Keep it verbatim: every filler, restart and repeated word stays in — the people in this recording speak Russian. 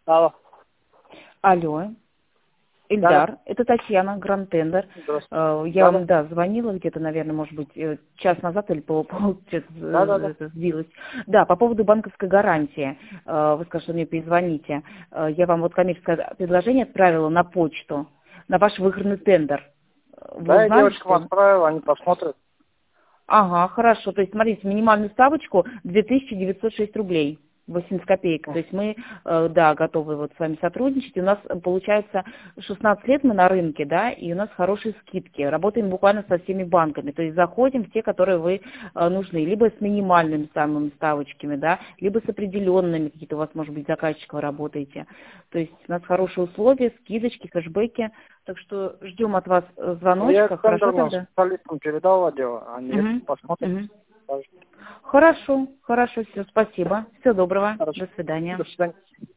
Алло. Алло, Да, Ильдар, это Татьяна, Гранд Тендер. здравствуйте. Э, Я Да, вам, да. да, звонила где-то, наверное, может быть, э, час назад или пол, пол часа, Да, да, э, да. это сбилась. Да, по поводу банковской гарантии. Э, Вы сказали, что мне перезвоните. Э, Я вам вот коммерческое предложение отправила на почту, на ваш выигранный тендер. Э, Вы Да, я узнали, девочкам что... отправил, они посмотрят. Ага, хорошо. То есть, смотрите, минимальную ставочку две тысячи девятьсот шесть рублей. восемьдесят копеек. То есть мы, э, да, готовы вот с вами сотрудничать. И у нас, э, получается, шестнадцать лет мы на рынке, да, и у нас хорошие скидки. Работаем буквально со всеми банками. То есть заходим в те, которые вы э, нужны. Либо с минимальными самыми ставочками, да, либо с определенными, какие-то у вас, может быть, заказчиков работаете. То есть у нас хорошие условия, скидочки, кэшбэки. Так что ждем от вас э, Ну, я звоночка. Хорошо тендерным тогда? специалистам передал отдел, они если Мгм. посмотрят, Мгм. скажут. Хорошо, хорошо, все, спасибо. Всего доброго. Хорошо. До свидания. До свидания.